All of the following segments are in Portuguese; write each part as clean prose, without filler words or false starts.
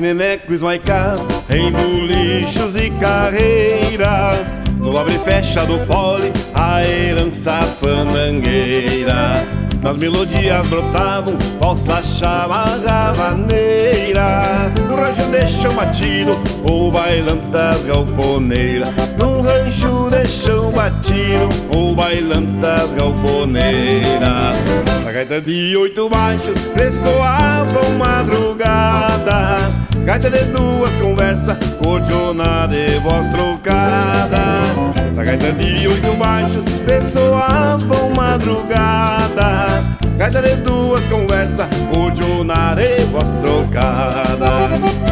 nenecos, maicás, em bolichos e carreiras, no abre e fecha do fole, a herança fandangueira. Nas melodias brotavam valsas, chamas, maneiras. No rancho de chão batido, ou bailantas galponeiras. No rancho de chão batido, ou bailantas galponeiras. A gaita de 8 baixos ressoavam madrugadas. Gaita de 2 conversa, cordiona de voz trocada. A gaita de 8 baixos ressoavam madrugadas. Gaita de 2 conversa, cordiona de voz trocada.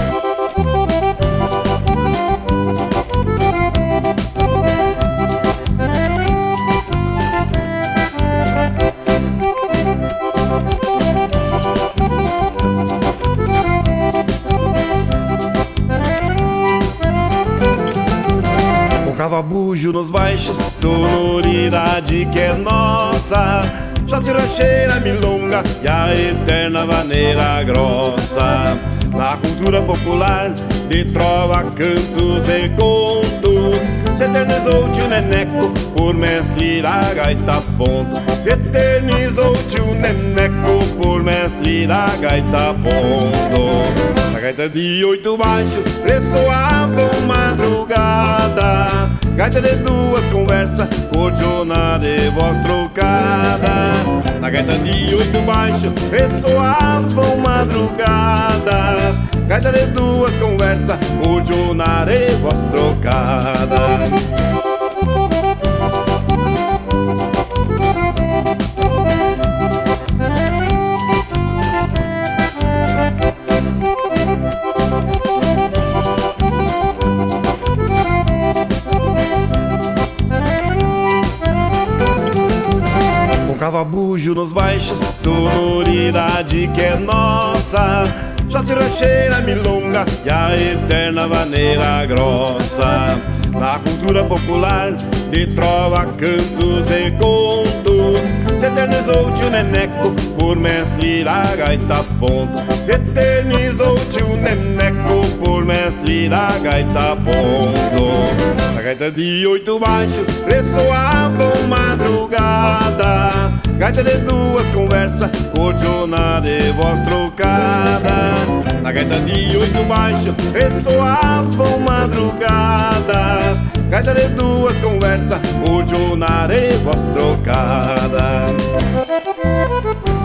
Cavabujo nos baixos, sonoridade que é nossa. Shot, rancheira, milonga e a eterna vaneira grossa. Na cultura popular de trova, cantos e contos, se eternizou o tio Neneco por mestre da gaita ponto. Se eternizou o tio Neneco por mestre da gaita ponto. A gaita de 8 baixos ressoavam madrugadas. Gaita de 2 conversa, cordiona de voz trocada. Na gaita de 8 baixos ressoavam madrugadas. Gaita de 2 conversa, cordiona de voz trocada. Cavabujo nos baixos, sonoridade que é nossa. Shot, rancheira, milonga e a eterna vaneira grossa. Na cultura popular de trova, cantos e contos, se eternizou o tio Neneco por mestre da gaita ponto. Se eternizou o tio Neneco por mestre da gaita ponto. A gaita de 8 baixos ressoavam madrugadas. Gaita de 2 conversa, cordiona de voz trocada. Na gaita de 8 baixos ressoavam madrugadas. Gaita de 2 conversa, cordiona de voz trocada.